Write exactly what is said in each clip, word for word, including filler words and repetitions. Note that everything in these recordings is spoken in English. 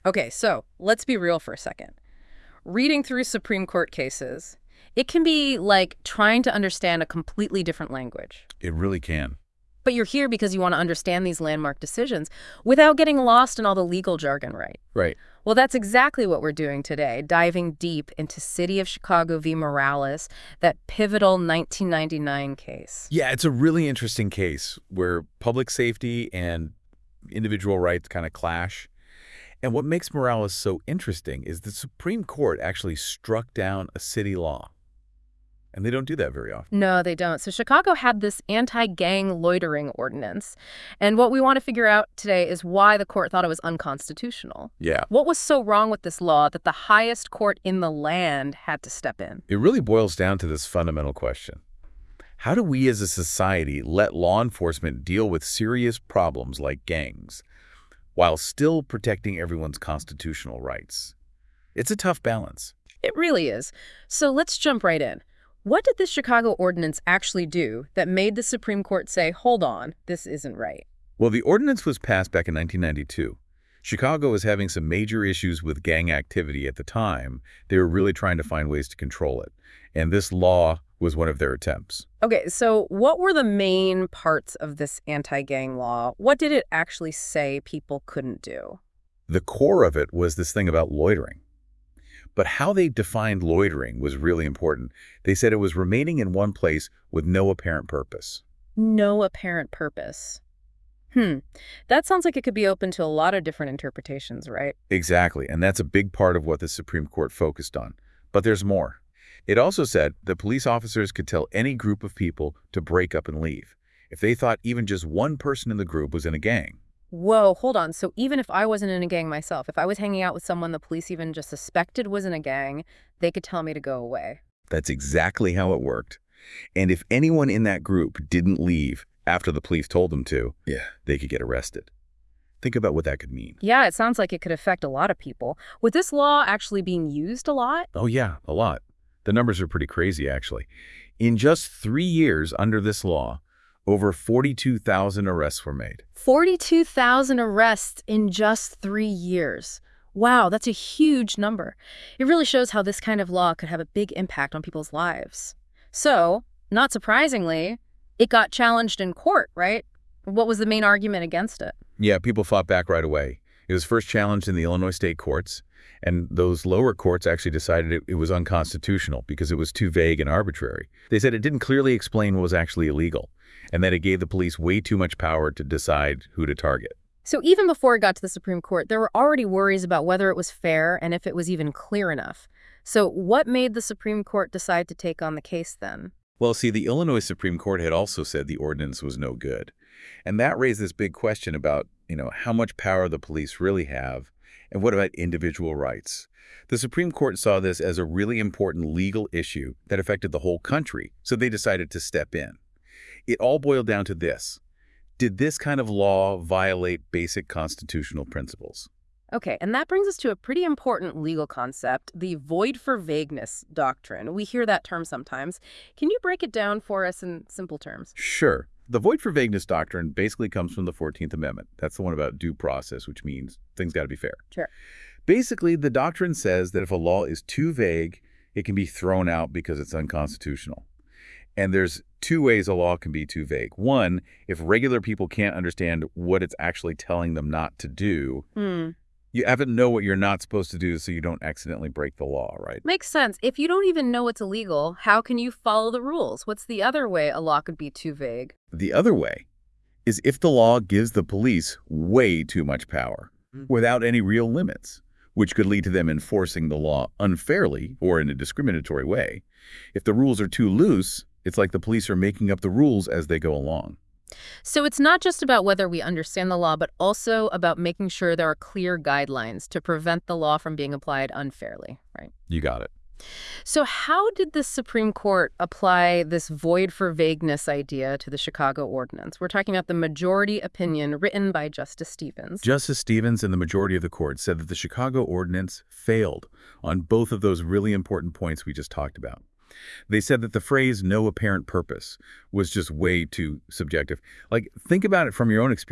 Okay, so let's be real for a second. Reading through Supreme Court cases, it can be like trying to understand a completely different language. It really can. But you're here because you want to understand these landmark decisions without getting lost in all the legal jargon, right? Right. Well, that's exactly what we're doing today, diving deep into City of Chicago v. Morales, that pivotal nineteen ninety-nine case. Yeah, it's a really interesting case where public safety and individual rights kind of clash. And what makes Morales so interesting is the Supreme Court actually struck down a city law. And they don't do that very often. No, they don't. So Chicago had this anti-gang loitering ordinance. And what we want to figure out today is why the court thought it was unconstitutional. Yeah. What was so wrong with this law that the highest court in the land had to step in? It really boils down to this fundamental question. How do we as a society let law enforcement deal with serious problems like gangs while still protecting everyone's constitutional rights? It's a tough balance. It really is. So let's jump right in. What did this Chicago ordinance actually do that made the Supreme Court say, hold on, this isn't right? Well, the ordinance was passed back in nineteen ninety-two. Chicago was having some major issues with gang activity at the time. They were really trying to find ways to control it. And this law was one of their attempts. Okay, so what were the main parts of this anti-gang law? What did it actually say people couldn't do? The core of it was this thing about loitering. But how they defined loitering was really important. They said it was remaining in one place with no apparent purpose. No apparent purpose. Hmm. That sounds like it could be open to a lot of different interpretations, right? Exactly, and that's a big part of what the Supreme Court focused on. But there's more. It also said that police officers could tell any group of people to break up and leave if they thought even just one person in the group was in a gang. Whoa, hold on. So even if I wasn't in a gang myself, if I was hanging out with someone the police even just suspected was in a gang, they could tell me to go away. That's exactly how it worked. And if anyone in that group didn't leave after the police told them to, yeah, they could get arrested. Think about what that could mean. Yeah, it sounds like it could affect a lot of people. Was this law actually being used a lot? Oh yeah, a lot. The numbers are pretty crazy, actually. In just three years under this law, over forty-two thousand arrests were made. forty-two thousand arrests in just three years. Wow, that's a huge number. It really shows how this kind of law could have a big impact on people's lives. So, not surprisingly, it got challenged in court, right? What was the main argument against it? Yeah, people fought back right away. It was first challenged in the Illinois state courts, and those lower courts actually decided it, it was unconstitutional because it was too vague and arbitrary. They said it didn't clearly explain what was actually illegal, and that it gave the police way too much power to decide who to target. So even before it got to the Supreme Court, there were already worries about whether it was fair and if it was even clear enough. So what made the Supreme Court decide to take on the case then? Well, see, the Illinois Supreme Court had also said the ordinance was no good. And that raised this big question about, you know, how much power the police really have, and what about individual rights? The Supreme Court saw this as a really important legal issue that affected the whole country, so they decided to step in. It all boiled down to this. Did this kind of law violate basic constitutional principles? Okay, and that brings us to a pretty important legal concept, the void for vagueness doctrine. We hear that term sometimes. Can you break it down for us in simple terms? Sure. The void for vagueness doctrine basically comes from the fourteenth Amendment. That's the one about due process, which means things got to be fair. Sure. Basically, the doctrine says that if a law is too vague, it can be thrown out because it's unconstitutional. And there's two ways a law can be too vague. One, if regular people can't understand what it's actually telling them not to do, Hmm. you have to know what you're not supposed to do so you don't accidentally break the law, right? Makes sense. If you don't even know it's illegal, how can you follow the rules? What's the other way a law could be too vague? The other way is if the law gives the police way too much power without any real limits, which could lead to them enforcing the law unfairly or in a discriminatory way. If the rules are too loose, it's like the police are making up the rules as they go along. So it's not just about whether we understand the law, but also about making sure there are clear guidelines to prevent the law from being applied unfairly, right? You got it. So how did the Supreme Court apply this void for vagueness idea to the Chicago Ordinance? We're talking about the majority opinion written by Justice Stevens. Justice Stevens and the majority of the court said that the Chicago Ordinance failed on both of those really important points we just talked about. They said that the phrase "no apparent purpose" was just way too subjective. Like, think about it from your own experience.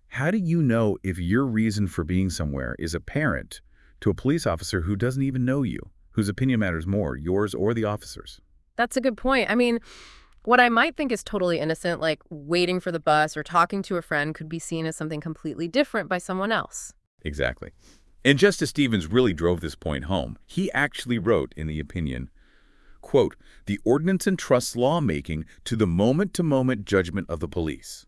How do you know if your reason for being somewhere is apparent to a police officer who doesn't even know you, whose opinion matters more, yours or the officer's? That's a good point. I mean, what I might think is totally innocent, like waiting for the bus or talking to a friend, could be seen as something completely different by someone else. Exactly. And Justice Stevens really drove this point home. He actually wrote in the opinion, quote, "The ordinance entrusts lawmaking to the moment-to-moment judgment of the police."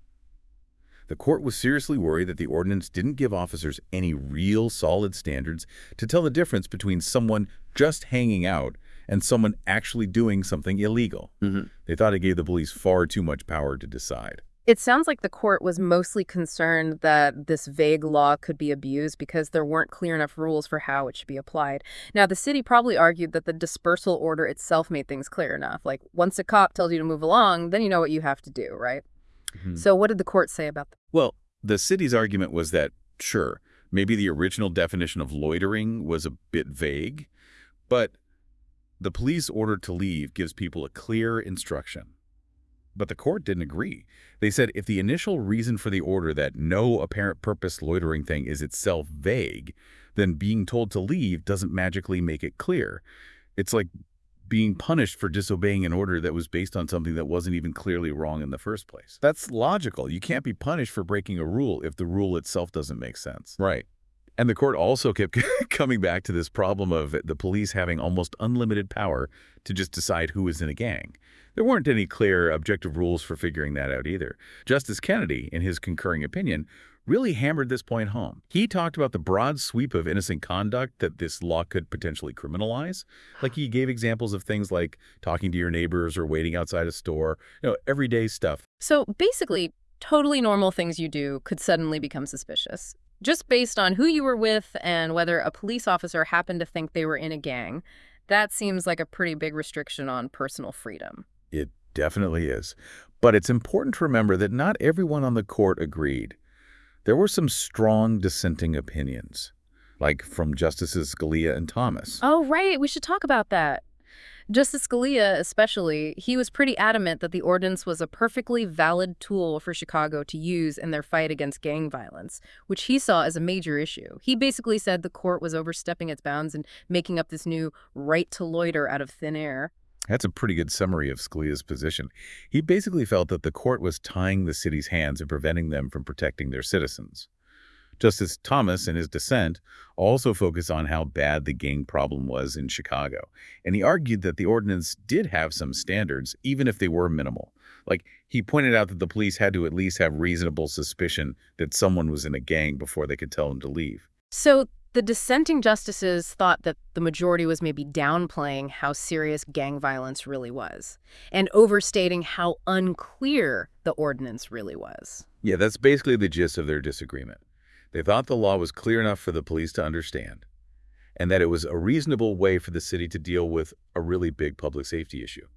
The court was seriously worried that the ordinance didn't give officers any real solid standards to tell the difference between someone just hanging out and someone actually doing something illegal. Mm-hmm. They thought it gave the police far too much power to decide. It sounds like the court was mostly concerned that this vague law could be abused because there weren't clear enough rules for how it should be applied. Now, the city probably argued that the dispersal order itself made things clear enough. Like, once a cop tells you to move along, then you know what you have to do, right? Mm-hmm. So what did the court say about that? Well, the city's argument was that, sure, maybe the original definition of loitering was a bit vague, but the police order to leave gives people a clear instruction. But the court didn't agree. They said if the initial reason for the order, that no apparent purpose loitering thing, is itself vague, then being told to leave doesn't magically make it clear. It's like being punished for disobeying an order that was based on something that wasn't even clearly wrong in the first place. That's logical. You can't be punished for breaking a rule if the rule itself doesn't make sense. Right. And the court also kept coming back to this problem of the police having almost unlimited power to just decide who is in a gang. There weren't any clear, objective rules for figuring that out either. Justice Kennedy, in his concurring opinion, really hammered this point home. He talked about the broad sweep of innocent conduct that this law could potentially criminalize. Like, he gave examples of things like talking to your neighbors or waiting outside a store, you know, everyday stuff. So basically, totally normal things you do could suddenly become suspicious, just based on who you were with and whether a police officer happened to think they were in a gang. That seems like a pretty big restriction on personal freedom. It definitely is. But it's important to remember that not everyone on the court agreed. There were some strong dissenting opinions, like from Justices Scalia and Thomas. Oh, right. We should talk about that. Justice Scalia, especially, he was pretty adamant that the ordinance was a perfectly valid tool for Chicago to use in their fight against gang violence, which he saw as a major issue. He basically said the court was overstepping its bounds and making up this new right to loiter out of thin air. That's a pretty good summary of Scalia's position. He basically felt that the court was tying the city's hands and preventing them from protecting their citizens. Justice Thomas, in his dissent, also focused on how bad the gang problem was in Chicago, and he argued that the ordinance did have some standards, even if they were minimal. Like, he pointed out that the police had to at least have reasonable suspicion that someone was in a gang before they could tell them to leave. So the dissenting justices thought that the majority was maybe downplaying how serious gang violence really was and overstating how unclear the ordinance really was. Yeah, that's basically the gist of their disagreement. They thought the law was clear enough for the police to understand, and that it was a reasonable way for the city to deal with a really big public safety issue.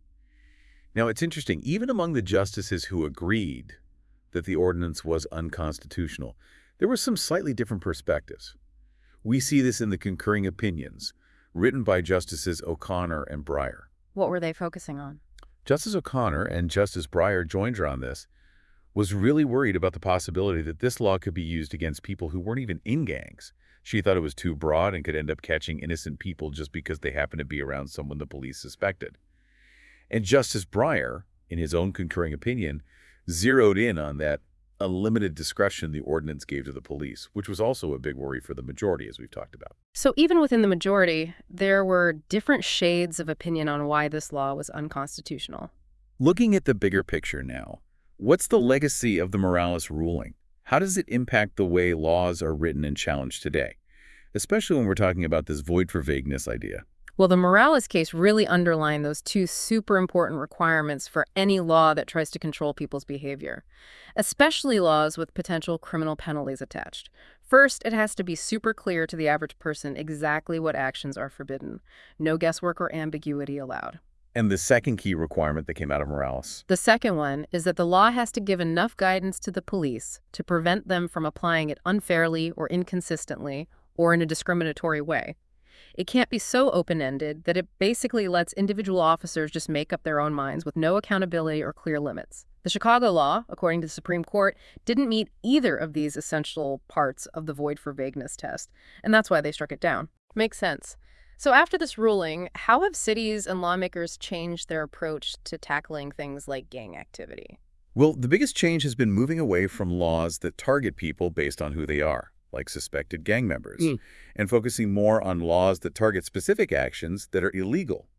Now, it's interesting, even among the justices who agreed that the ordinance was unconstitutional, there were some slightly different perspectives. We see this in the concurring opinions, written by Justices O'Connor and Breyer. What were they focusing on? Justice O'Connor, and Justice Breyer joined her on this, was really worried about the possibility that this law could be used against people who weren't even in gangs. She thought it was too broad and could end up catching innocent people just because they happened to be around someone the police suspected. And Justice Breyer, in his own concurring opinion, zeroed in on that unlimited discretion the ordinance gave to the police, which was also a big worry for the majority, as we've talked about. So even within the majority, there were different shades of opinion on why this law was unconstitutional. Looking at the bigger picture now, what's the legacy of the Morales ruling? How does it impact the way laws are written and challenged today, especially when we're talking about this void for vagueness idea? Well, the Morales case really underlined those two super important requirements for any law that tries to control people's behavior, especially laws with potential criminal penalties attached. First, it has to be super clear to the average person exactly what actions are forbidden. No guesswork or ambiguity allowed. And the second key requirement that came out of Morales? The second one is that the law has to give enough guidance to the police to prevent them from applying it unfairly or inconsistently or in a discriminatory way. It can't be so open-ended that it basically lets individual officers just make up their own minds with no accountability or clear limits. The Chicago law, according to the Supreme Court, didn't meet either of these essential parts of the void for vagueness test, and that's why they struck it down. Makes sense. So after this ruling, how have cities and lawmakers changed their approach to tackling things like gang activity? Well, the biggest change has been moving away from laws that target people based on who they are, like suspected gang members, Mm. and focusing more on laws that target specific actions that are illegal.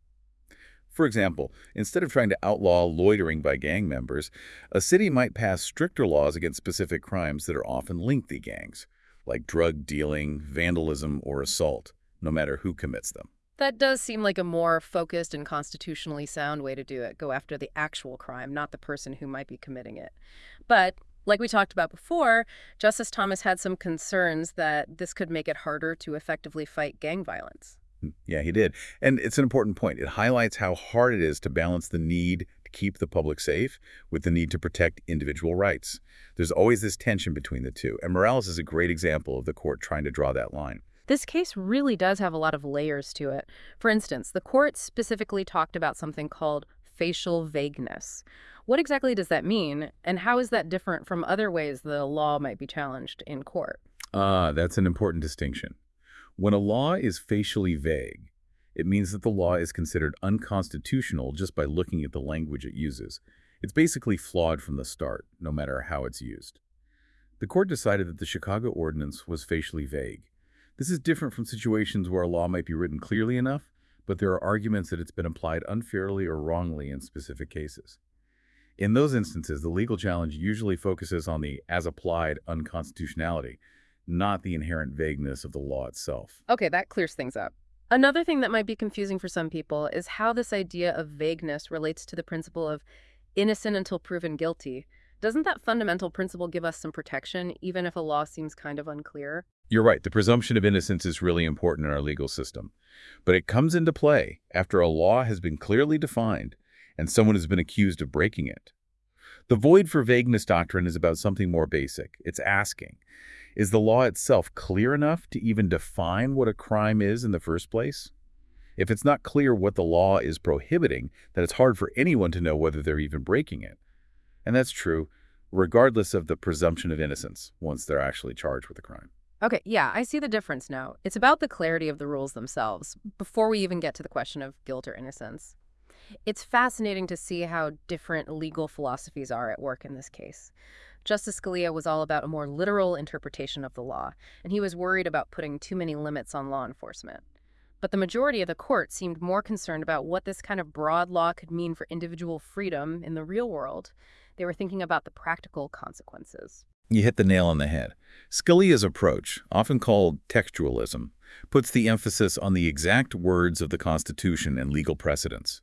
For example, instead of trying to outlaw loitering by gang members, a city might pass stricter laws against specific crimes that are often linked to gangs, like drug dealing, vandalism, or assault, no matter who commits them. That does seem like a more focused and constitutionally sound way to do it, go after the actual crime, not the person who might be committing it. But, like we talked about before, Justice Thomas had some concerns that this could make it harder to effectively fight gang violence. Yeah, he did. And it's an important point. It highlights how hard it is to balance the need to keep the public safe with the need to protect individual rights. There's always this tension between the two, and Morales is a great example of the court trying to draw that line. This case really does have a lot of layers to it. For instance, the court specifically talked about something called facial vagueness. What exactly does that mean, and how is that different from other ways the law might be challenged in court? Ah, that's an important distinction. When a law is facially vague, it means that the law is considered unconstitutional just by looking at the language it uses. It's basically flawed from the start, no matter how it's used. The court decided that the Chicago Ordinance was facially vague. This is different from situations where a law might be written clearly enough, but there are arguments that it's been applied unfairly or wrongly in specific cases. In those instances, the legal challenge usually focuses on the as-applied unconstitutionality, not the inherent vagueness of the law itself. Okay, that clears things up. Another thing that might be confusing for some people is how this idea of vagueness relates to the principle of innocent until proven guilty. Doesn't that fundamental principle give us some protection, even if a law seems kind of unclear? You're right, the presumption of innocence is really important in our legal system. But it comes into play after a law has been clearly defined and someone has been accused of breaking it. The void for vagueness doctrine is about something more basic. It's asking, is the law itself clear enough to even define what a crime is in the first place? If it's not clear what the law is prohibiting, then it's hard for anyone to know whether they're even breaking it. And that's true regardless of the presumption of innocence once they're actually charged with a crime. Okay, yeah, I see the difference now. It's about the clarity of the rules themselves, before we even get to the question of guilt or innocence. It's fascinating to see how different legal philosophies are at work in this case. Justice Scalia was all about a more literal interpretation of the law, and he was worried about putting too many limits on law enforcement. But the majority of the court seemed more concerned about what this kind of broad law could mean for individual freedom in the real world. They were thinking about the practical consequences. You hit the nail on the head. Scalia's approach, often called textualism, puts the emphasis on the exact words of the Constitution and legal precedents.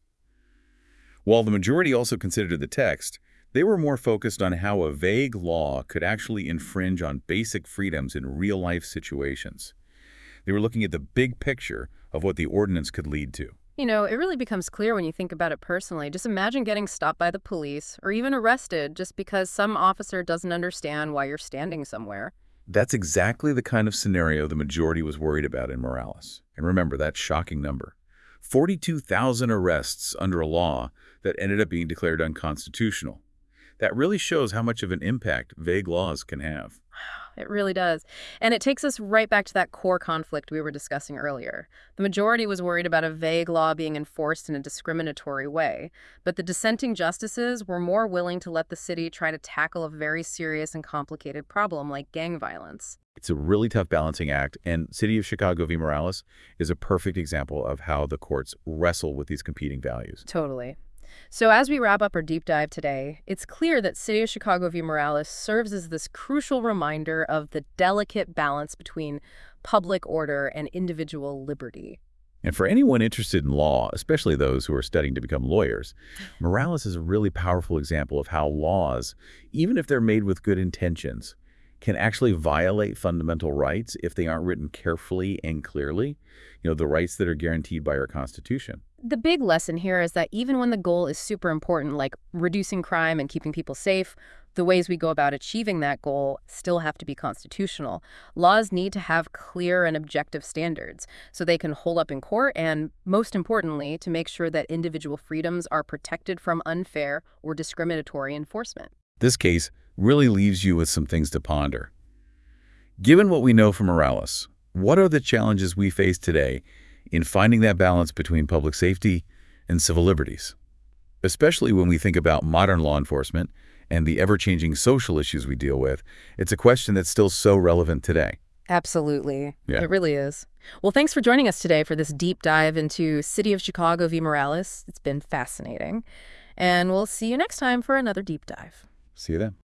While the majority also considered the text, they were more focused on how a vague law could actually infringe on basic freedoms in real-life situations. They were looking at the big picture of what the ordinance could lead to. You know, it really becomes clear when you think about it personally. Just imagine getting stopped by the police or even arrested just because some officer doesn't understand why you're standing somewhere. That's exactly the kind of scenario the majority was worried about in Morales. And remember that shocking number. forty-two thousand arrests under a law that ended up being declared unconstitutional. That really shows how much of an impact vague laws can have. It really does. And it takes us right back to that core conflict we were discussing earlier. The majority was worried about a vague law being enforced in a discriminatory way, but the dissenting justices were more willing to let the city try to tackle a very serious and complicated problem like gang violence. It's a really tough balancing act, and City of Chicago v. Morales is a perfect example of how the courts wrestle with these competing values. Totally. So as we wrap up our deep dive today, it's clear that City of Chicago v. Morales serves as this crucial reminder of the delicate balance between public order and individual liberty. And for anyone interested in law, especially those who are studying to become lawyers, Morales is a really powerful example of how laws, even if they're made with good intentions, can actually violate fundamental rights if they aren't written carefully and clearly, you know, the rights that are guaranteed by our Constitution. The big lesson here is that even when the goal is super important, like reducing crime and keeping people safe, the ways we go about achieving that goal still have to be constitutional. Laws need to have clear and objective standards so they can hold up in court and, most importantly, to make sure that individual freedoms are protected from unfair or discriminatory enforcement. This case really leaves you with some things to ponder. Given what we know from Morales, what are the challenges we face today in finding that balance between public safety and civil liberties? Especially when we think about modern law enforcement and the ever-changing social issues we deal with, it's a question that's still so relevant today. Absolutely. Yeah. It really is. Well, thanks for joining us today for this deep dive into City of Chicago v. Morales. It's been fascinating. And we'll see you next time for another deep dive. See you then.